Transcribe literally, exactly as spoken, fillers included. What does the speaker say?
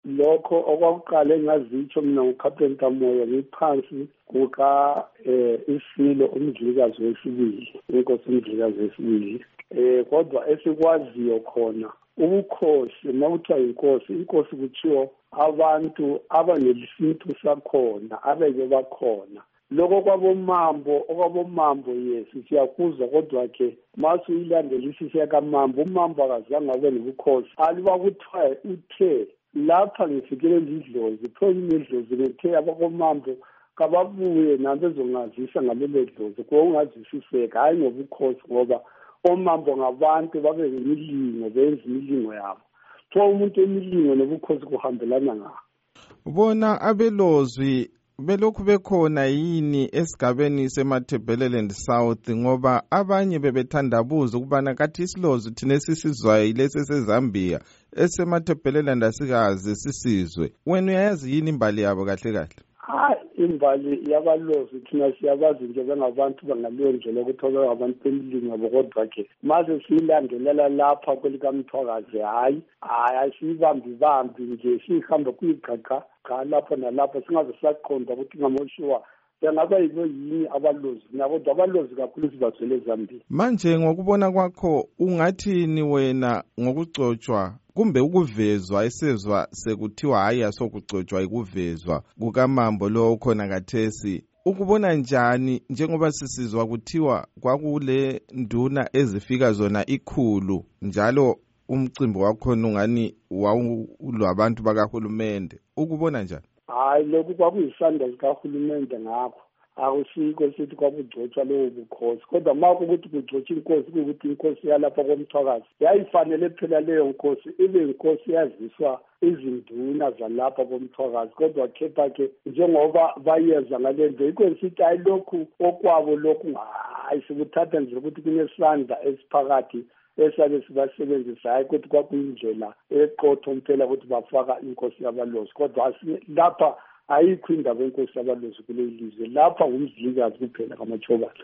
lokho okwakuqala engazitsho mina nguCaptain Kamoya ngiphansi kuka eh isilo umdlikazi wesibili inkosi umdlikazi wesibili eh kodwa esikwaziyo khona ubukhosi nawuthiwa inkosi inkosi kuthiwa abantu abanelisintu sakhona abeke bakhona lokho kwabomambo okwabomambo yesi siyakuzwa kodwa ke masu ilandelisise kaMambo uMambo akazange abe nobukhosi aliba kuthiwa uthe lapha ngifikele idlozi phela idlozi bethe abakomambo kababuye nabezongazisa ngalelo dlozi kungazisiseka hayi ngobukhosi ngoba omambo ngabantu babe imilingo benza imilingo yabo tho umuntu emilingo nobukhosi kuhambelana ngakho ubona abelozwi belokhu bekhona yini esigabeni seMatabeleland South ngoba abanye bebethandabuza ukubana kathi isilozi thina sisizwayo ilese seZambia eseMatabeleland asikaze sisizwe wena uyayazi yini imbali yabo kahle kahle hayi imbali yabalozi thina siyabazi nje bengabantu bangaleyo ndlela ukuthola abantu bemilingo bokodwa ke maze siyilandelela lapha kwelikaMthwakazi hayi hayi asibambi bambi nje sihamba kuyigaqa lapho nalapho singaze saqonda ukuthi ngamoshiwa yangaba yibo yini abalozi nabo abalozi kakhulu sibazwele eZambia manje ngokubona kwakho ungathini wena ngokugcotshwa kumbe ukuvezwa esezwa sekuthiwa hayi asokugcotshwa ikuvezwa kukaMambo lo khona kathesi ukubona njani njengoba sisizwa kuthiwa kwakule nduna ezifika zona ikhulu njalo umcimbi wakhona ungani wawulabantu bakahulumende ukubona njani hayi lokhu kwakuyisandla sikahulumende ngakho akusikho sithi kwakugcotshwa lowo bukhosi kodwa mako ukuthi kugcotshwa inkosi ukuthi inkosi yalapha koMthwakazi yayifanele phela leyo nkosi ibe inkosi yaziswa izinduna zalapha koMthwakazi kodwa kepha ke njengoba bayeza ngalento ikonsithi ayilokhu okwabo lokhu hayi sikuthatha nje ukuthi kunesandla esiphakathi esabe sibasebenzisa hayi ukuthi kwakuyindlela eqotho impela ukuthi bafaka inkosi yabalozi kodwa lapha ayikho indaba yenkosi yabalozi kuleli lizwe lapha umdlikazi kuphela kaMachobane